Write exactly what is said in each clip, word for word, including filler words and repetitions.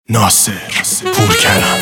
ناصر پورکرم.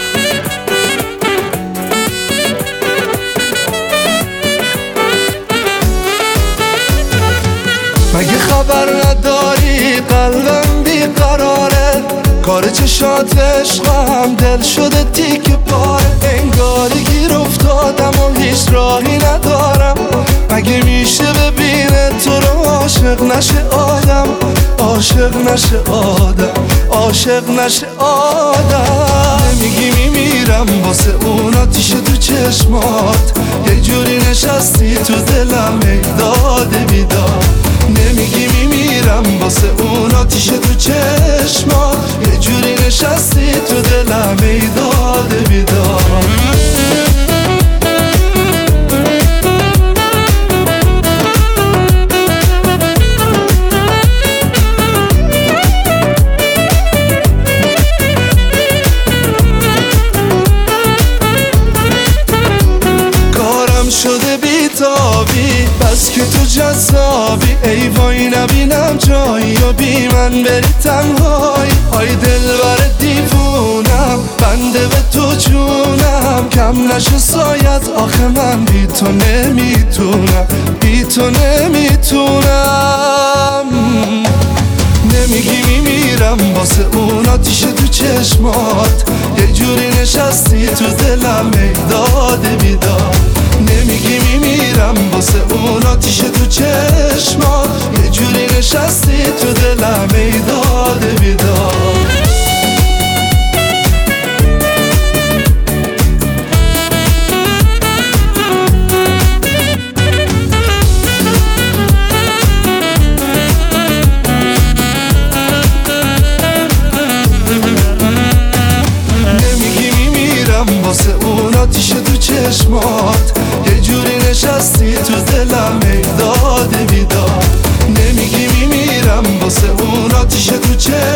مگه خبر نداری قلبم بیقراره، کار چشات عشقم دل شده تیک پاره. انگاری گیر افتادم و هیچ راهی ندارم. مگه میشه ببینه تو رو عاشق نشه آدم، عاشق نشه آدم، عاشق نشه آدم. نمیگی میمیرم واسه اون آتیش تو چشمات، یه جوری نشستی تو دلم ای داده بیداد. نمیگی میمیرم واسه اون آتیش تو چشمات، یه جوری نشستی تو دلم ای داده بیداد. شده بیتابی بس که تو جذابی، ای وای نبینم جایی و بی من بری تنهایی. های دل بر دیوونم بنده به تو جونم، کم نشه سایت آخه من بی تو نمیتونم، بی تو نمیتونم. نمیگی میمیرم واسه اون آتیش تو چشمات، یه جوری نشستی تو دلم ای داده بیداد. نمیگی میمیرم واسه اون آتیش تو چشمات، یه جوری نشستی تو دلم ای داده بیداد. واسه اون آتیش تو چشمات، یه جوری نشستی تو دلم ای داده بیداد. نمیگی میمیرم واسه اون آتیش تو چشمات.